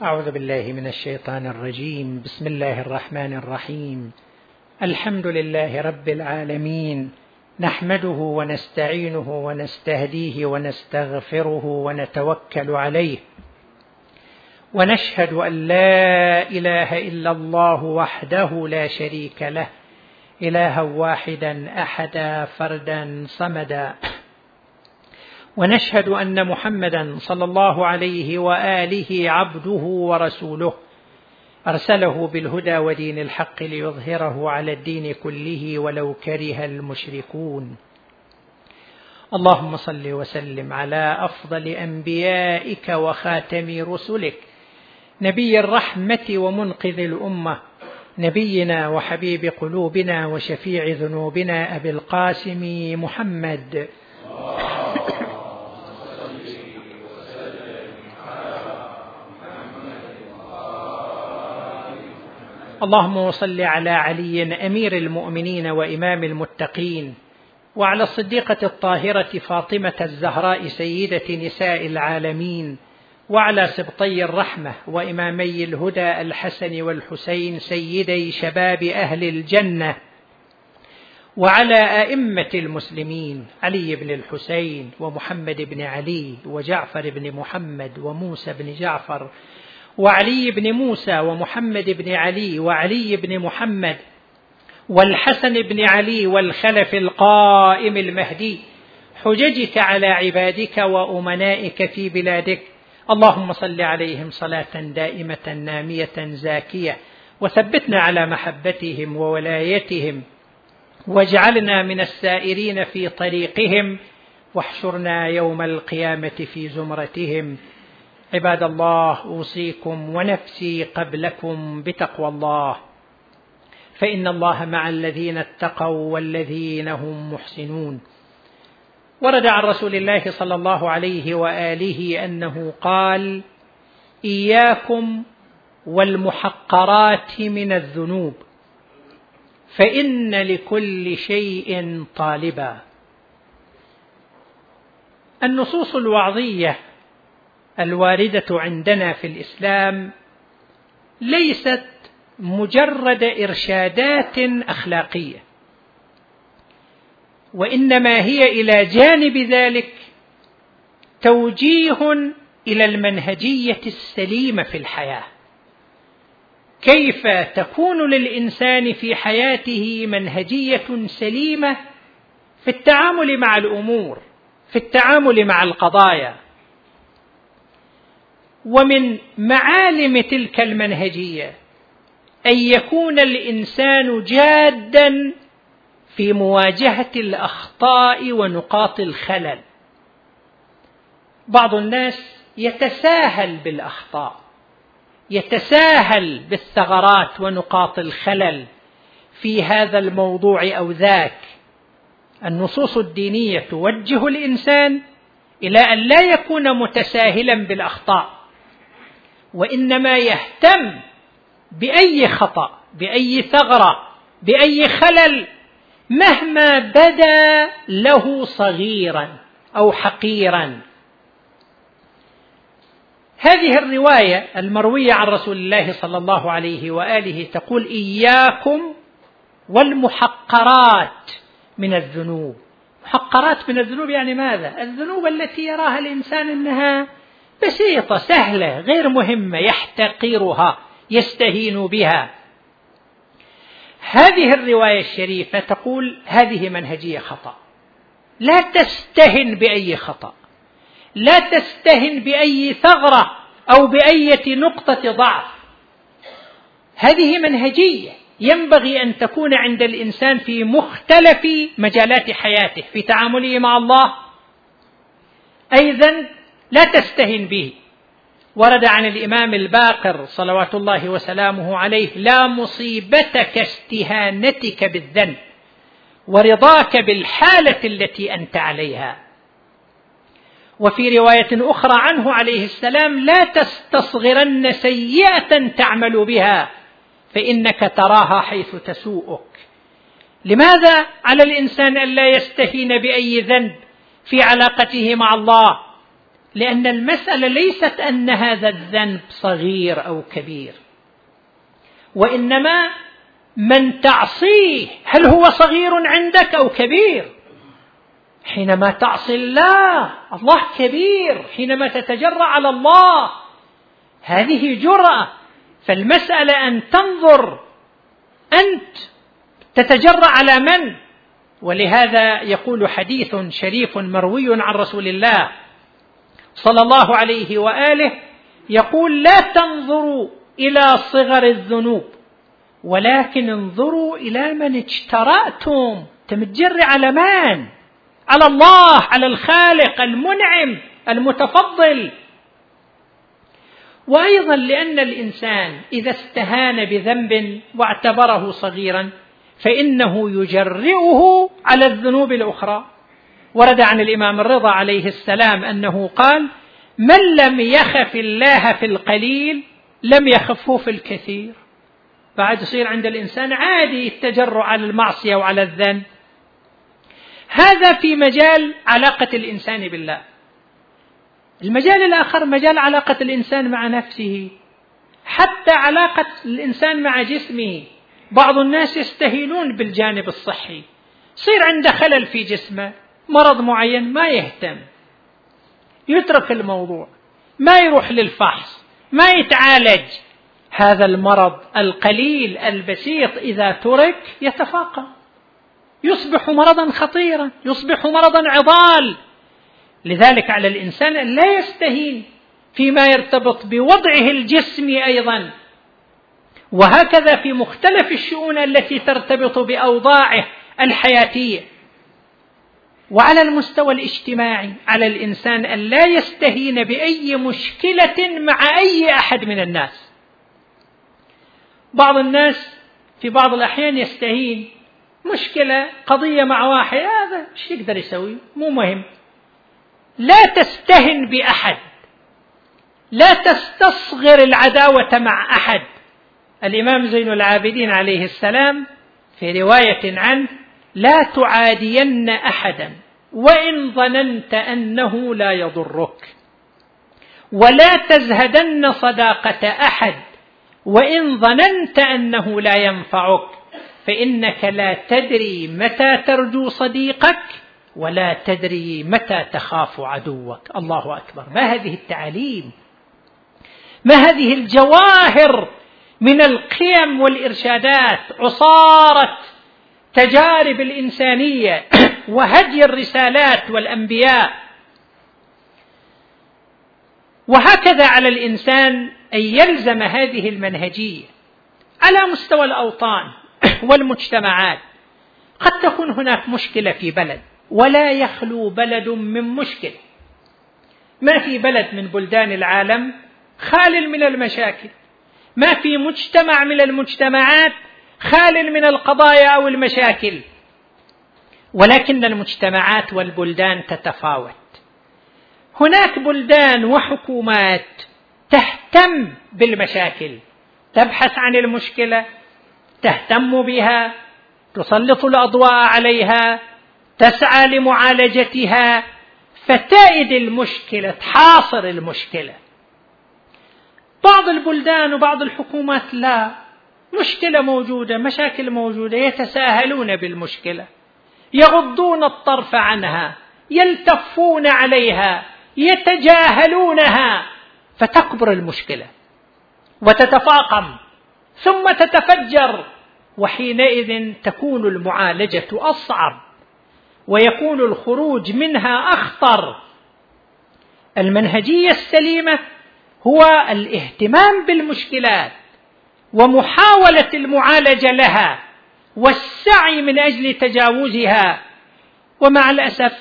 أعوذ بالله من الشيطان الرجيم. بسم الله الرحمن الرحيم. الحمد لله رب العالمين، نحمده ونستعينه ونستهديه ونستغفره ونتوكل عليه، ونشهد أن لا إله إلا الله وحده لا شريك له، إلها واحدا أحدا فردا صمدا، ونشهد أن محمدا صلى الله عليه وآله عبده ورسوله، أرسله بالهدى ودين الحق ليظهره على الدين كله ولو كره المشركون. اللهم صل وسلم على أفضل أنبيائك وخاتم رسلك، نبي الرحمة ومنقذ الأمة، نبينا وحبيب قلوبنا وشفيع ذنوبنا أبي القاسم محمد. اللهم صل على علي أمير المؤمنين وإمام المتقين، وعلى الصديقة الطاهرة فاطمة الزهراء سيدة نساء العالمين، وعلى سبطي الرحمة وإمامي الهدى الحسن والحسين سيدي شباب أهل الجنة، وعلى أئمة المسلمين علي بن الحسين ومحمد بن علي وجعفر بن محمد وموسى بن جعفر وعلي بن موسى ومحمد بن علي وعلي بن محمد والحسن بن علي والخلف القائم المهدي، حججك على عبادك وأمنائك في بلادك. اللهم صل عليهم صلاة دائمة نامية زاكية، وثبتنا على محبتهم وولايتهم، واجعلنا من السائرين في طريقهم، واحشرنا يوم القيامة في زمرتهم. عباد الله، أوصيكم ونفسي قبلكم بتقوى الله، فإن الله مع الذين اتقوا والذين هم محسنون. ورد عن رسول الله صلى الله عليه وآله أنه قال: إياكم والمحقرات من الذنوب، فإن لكل شيء طالبا. النصوص الوعظية الواردة عندنا في الإسلام ليست مجرد إرشادات أخلاقية، وإنما هي إلى جانب ذلك توجيه إلى المنهجية السليمة في الحياة، كيف تكون للإنسان في حياته منهجية سليمة في التعامل مع الأمور، في التعامل مع القضايا. ومن معالم تلك المنهجية أن يكون الإنسان جادا في مواجهة الأخطاء ونقاط الخلل. بعض الناس يتساهل بالأخطاء، يتساهل بالثغرات ونقاط الخلل في هذا الموضوع أو ذاك. النصوص الدينية توجه الإنسان إلى أن لا يكون متساهلا بالأخطاء، وإنما يهتم بأي خطأ، بأي ثغرة، بأي خلل، مهما بدا له صغيرا أو حقيرا. هذه الرواية المروية عن رسول الله صلى الله عليه وآله تقول: إياكم والمحقرات من الذنوب. محقرات من الذنوب يعني ماذا؟ الذنوب التي يراها الإنسان أنها بسيطة سهلة غير مهمة، يحتقرها، يستهين بها. هذه الرواية الشريفة تقول هذه منهجية خطأ. لا تستهن بأي خطأ، لا تستهن بأي ثغرة أو بأي نقطة ضعف. هذه منهجية ينبغي أن تكون عند الإنسان في مختلف مجالات حياته، في تعامله مع الله أيضا لا تستهن به. ورد عن الإمام الباقر صلوات الله وسلامه عليه: لا مصيبتك استهانتك بالذنب ورضاك بالحالة التي أنت عليها. وفي رواية أخرى عنه عليه السلام: لا تستصغرن سيئة تعمل بها فإنك تراها حيث تسوءك. لماذا على الإنسان أن لا يستهين بأي ذنب في علاقته مع الله؟ لأن المسألة ليست أن هذا الذنب صغير أو كبير، وإنما من تعصيه هل هو صغير عندك أو كبير؟ حينما تعصي الله، الله كبير. حينما تتجرأ على الله هذه جرأة. فالمسألة أن تنظر أنت تتجرأ على من. ولهذا يقول حديث شريف مروي عن رسول الله صلى الله عليه وآله، يقول: لا تنظروا إلى صغر الذنوب ولكن انظروا إلى من اجترأتم. تمتجري على من؟ على الله، على الخالق المنعم المتفضل. وأيضا لأن الإنسان إذا استهان بذنب واعتبره صغيرا فإنه يجرئه على الذنوب الأخرى. ورد عن الإمام الرضا عليه السلام أنه قال: من لم يخف الله في القليل لم يخفه في الكثير. بعد يصير عند الإنسان عادي التجرؤ على المعصية وعلى الذنب. هذا في مجال علاقة الإنسان بالله. المجال الآخر مجال علاقة الإنسان مع نفسه، حتى علاقة الإنسان مع جسمه. بعض الناس يستهينون بالجانب الصحي، يصير عنده خلل في جسمه، مرض معين، ما يهتم، يترك الموضوع، ما يروح للفحص، ما يتعالج. هذا المرض القليل البسيط إذا ترك يتفاقم، يصبح مرضا خطيرا، يصبح مرضا عضال. لذلك على الإنسان أن لا يستهين فيما يرتبط بوضعه الجسمي أيضا، وهكذا في مختلف الشؤون التي ترتبط بأوضاعه الحياتية. وعلى المستوى الاجتماعي على الإنسان أن لا يستهين بأي مشكلة مع أي أحد من الناس. بعض الناس في بعض الأحيان يستهين، مشكلة قضية مع واحد، هذا ايش يقدر يسوي، مو مهم. لا تستهن بأحد، لا تستصغر العداوة مع أحد. الإمام زين العابدين عليه السلام في رواية عنه: لا تعادين أحدا وإن ظننت أنه لا يضرك، ولا تزهدن صداقة أحد وإن ظننت أنه لا ينفعك، فإنك لا تدري متى ترجو صديقك ولا تدري متى تخاف عدوك. الله أكبر، ما هذه التعاليم، ما هذه الجواهر من القيم والإرشادات، عصارة تجارب الإنسانية وهدي الرسالات والأنبياء. وهكذا على الإنسان أن يلزم هذه المنهجية على مستوى الأوطان والمجتمعات. قد تكون هناك مشكلة في بلد، ولا يخلو بلد من مشكلة. ما في بلد من بلدان العالم خال من المشاكل، ما في مجتمع من المجتمعات خال من القضايا أو المشاكل. ولكن المجتمعات والبلدان تتفاوت. هناك بلدان وحكومات تهتم بالمشاكل، تبحث عن المشكلة، تهتم بها، تسلط الأضواء عليها، تسعى لمعالجتها، فتائد المشكلة، تحاصر المشكلة. بعض البلدان وبعض الحكومات لا، مشكلة موجودة، مشاكل موجودة، يتساهلون بالمشكلة، يغضون الطرف عنها، يلتفون عليها، يتجاهلونها، فتكبر المشكلة وتتفاقم ثم تتفجر. وحينئذ تكون المعالجة أصعب ويكون الخروج منها أخطر. المنهجية السليمة هو الاهتمام بالمشكلات ومحاولة المعالجة لها والسعي من أجل تجاوزها. ومع الأسف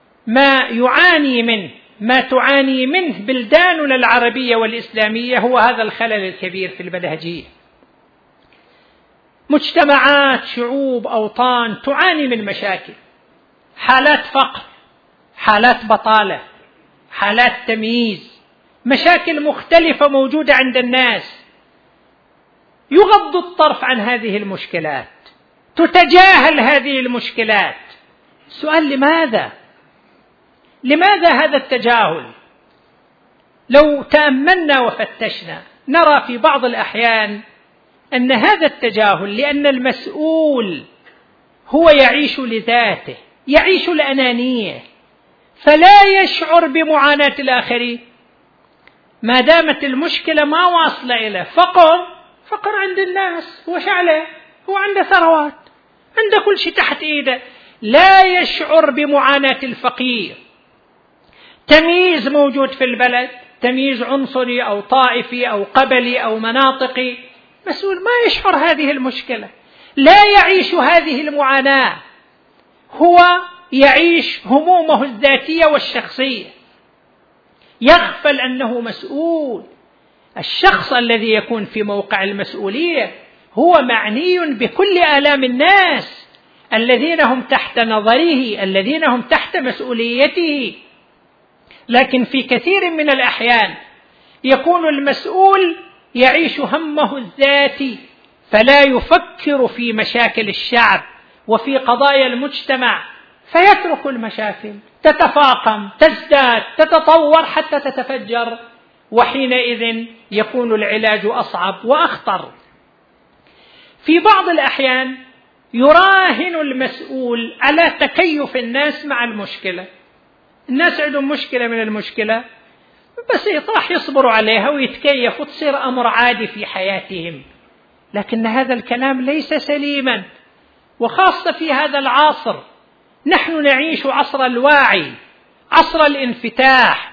ما تعاني منه بلداننا العربية والإسلامية هو هذا الخلل الكبير في المنهجية. مجتمعات، شعوب، أوطان تعاني من مشاكل، حالات فقر، حالات بطالة، حالات تمييز، مشاكل مختلفة موجودة عند الناس. يغض الطرف عن هذه المشكلات، تتجاهل هذه المشكلات. سؤال: لماذا هذا التجاهل؟ لو تأملنا وفتشنا نرى في بعض الأحيان أن هذا التجاهل، لأن المسؤول هو يعيش لذاته، يعيش الأنانية، فلا يشعر بمعاناة الآخرين. ما دامت المشكلة ما واصلة إليه، فقر عند الناس، هو شعله، هو عنده ثروات، عنده كل شيء تحت إيده، لا يشعر بمعاناة الفقير. تمييز موجود في البلد، تمييز عنصري أو طائفي أو قبلي أو مناطقي، مسؤول ما يشعر هذه المشكلة، لا يعيش هذه المعاناة، هو يعيش همومه الذاتية والشخصية، يغفل أنه مسؤول. الشخص الذي يكون في موقع المسؤولية هو معني بكل آلام الناس الذين هم تحت نظره، الذين هم تحت مسؤوليته. لكن في كثير من الأحيان يكون المسؤول يعيش همه الذاتي، فلا يفكر في مشاكل الشعب وفي قضايا المجتمع، فيترك المشاكل تتفاقم، تزداد، تتطور حتى تتفجر، وحينئذ يكون العلاج أصعب وأخطر. في بعض الأحيان يراهن المسؤول على تكيف الناس مع المشكلة. الناس عندهم مشكلة من المشكلة، بس راح يصبروا عليها ويتكيفوا وتصير أمر عادي في حياتهم. لكن هذا الكلام ليس سليما، وخاصة في هذا العصر. نحن نعيش عصر الواعي، عصر الانفتاح.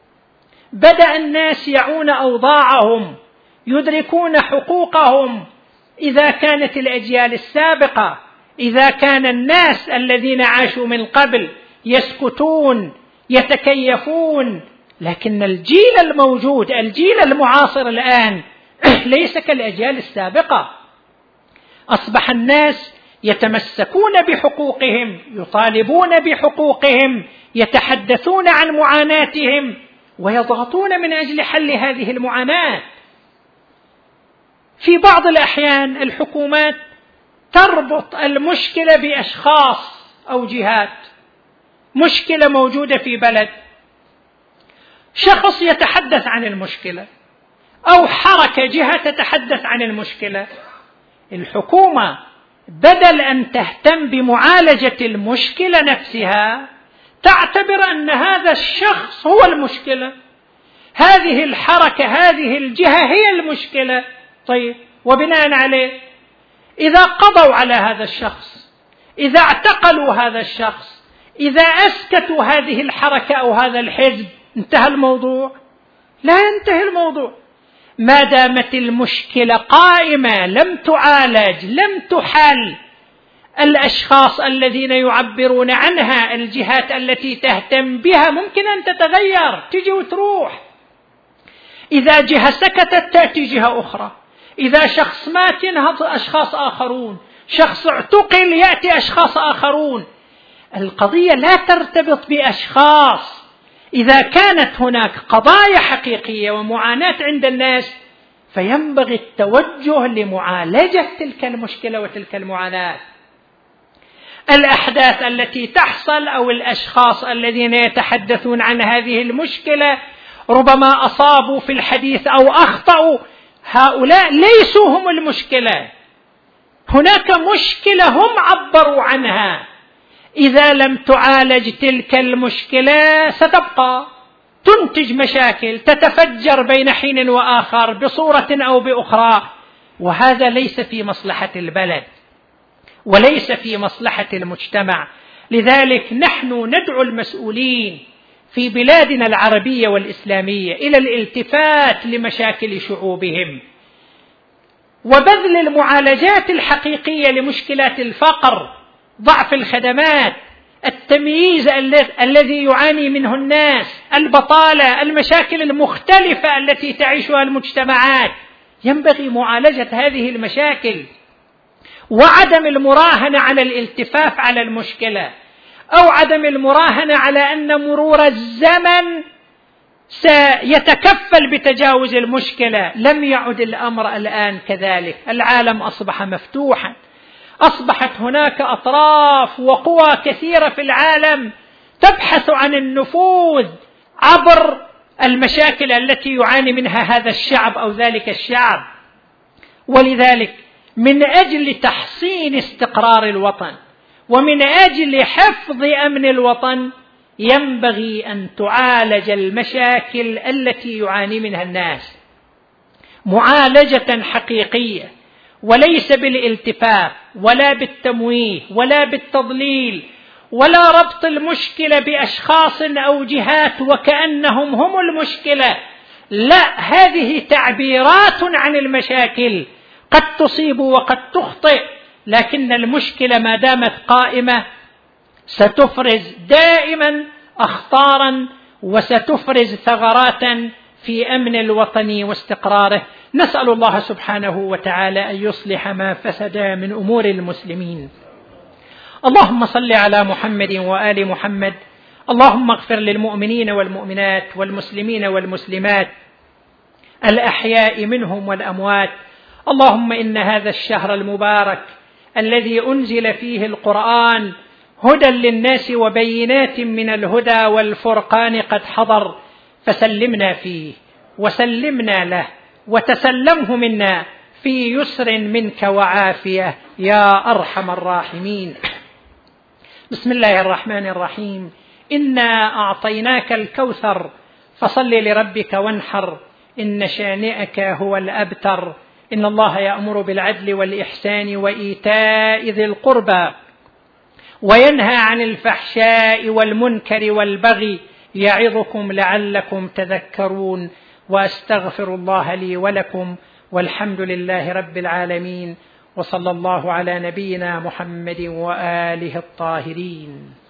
بدأ الناس يعون أوضاعهم، يدركون حقوقهم. إذا كانت الأجيال السابقة، إذا كان الناس الذين عاشوا من قبل يسكتون يتكيفون، لكن الجيل الموجود، الجيل المعاصر الآن ليس كالأجيال السابقة. أصبح الناس يتمسكون بحقوقهم، يطالبون بحقوقهم، يتحدثون عن معاناتهم ويضغطون من أجل حل هذه المعاناة. في بعض الأحيان الحكومات تربط المشكلة بأشخاص أو جهات. مشكلة موجودة في بلد، شخص يتحدث عن المشكلة أو حركة جهة تتحدث عن المشكلة، الحكومة بدل أن تهتم بمعالجة المشكلة نفسها تعتبر أن هذا الشخص هو المشكلة، هذه الحركة، هذه الجهة هي المشكلة. طيب، وبناء عليه إذا قضوا على هذا الشخص، إذا اعتقلوا هذا الشخص، إذا أسكتوا هذه الحركة أو هذا الحزب، انتهى الموضوع؟ لا ينتهي الموضوع. ما دامت المشكلة قائمة لم تعالج، لم تحل، الأشخاص الذين يعبرون عنها، الجهات التي تهتم بها ممكن أن تتغير، تجي وتروح. إذا جهة سكتت تأتي جهة أخرى، إذا شخص مات ينهض أشخاص آخرون، شخص اعتقل يأتي أشخاص آخرون. القضية لا ترتبط بأشخاص. إذا كانت هناك قضايا حقيقية ومعاناة عند الناس، فينبغي التوجه لمعالجة تلك المشكلة وتلك المعاناة. الأحداث التي تحصل أو الأشخاص الذين يتحدثون عن هذه المشكلة ربما أصابوا في الحديث أو أخطأوا، هؤلاء ليسوا هم المشكلة. هناك مشكلة هم عبروا عنها، إذا لم تعالج تلك المشكلة ستبقى تنتج مشاكل تتفجر بين حين وآخر بصورة أو بأخرى، وهذا ليس في مصلحة البلد وليس في مصلحة المجتمع. لذلك نحن ندعو المسؤولين في بلادنا العربية والإسلامية إلى الالتفات لمشاكل شعوبهم وبذل المعالجات الحقيقية لمشكلات الفقر، ضعف الخدمات، التمييز الذي يعاني منه الناس، البطالة، المشاكل المختلفة التي تعيشها المجتمعات. ينبغي معالجة هذه المشاكل وعدم المراهنة على الالتفاف على المشكلة، أو عدم المراهنة على أن مرور الزمن سيتكفل بتجاوز المشكلة. لم يعد الأمر الآن كذلك. العالم أصبح مفتوحا، أصبحت هناك أطراف وقوى كثيرة في العالم تبحث عن النفوذ عبر المشاكل التي يعاني منها هذا الشعب أو ذلك الشعب. ولذلك من أجل تحصين استقرار الوطن ومن أجل حفظ أمن الوطن ينبغي أن تعالج المشاكل التي يعاني منها الناس معالجة حقيقية، وليس بالالتفاف ولا بالتمويه ولا بالتضليل ولا ربط المشكلة بأشخاص أو جهات وكأنهم هم المشكلة. لا، هذه تعبيرات عن المشاكل قد تصيب وقد تخطئ، لكن المشكلة ما دامت قائمة ستفرز دائما أخطارا وستفرز ثغرات في أمن الوطن واستقراره. نسأل الله سبحانه وتعالى أن يصلح ما فسد من أمور المسلمين. اللهم صل على محمد وآل محمد. اللهم اغفر للمؤمنين والمؤمنات والمسلمين والمسلمات الأحياء منهم والأموات. اللهم إن هذا الشهر المبارك الذي أنزل فيه القرآن هدى للناس وبينات من الهدى والفرقان قد حضر، فسلمنا فيه وسلمنا له وتسلمه منا في يسر منك وعافية يا أرحم الراحمين. بسم الله الرحمن الرحيم. إنا أعطيناك الكوثر فصل لربك وانحر إن شانئك هو الأبتر. إن الله يأمر بالعدل والإحسان وإيتاء ذي القربى وينهى عن الفحشاء والمنكر والبغي يعظكم لعلكم تذكرون. وأستغفر الله لي ولكم والحمد لله رب العالمين، وصلى الله على نبينا محمد وآله الطاهرين.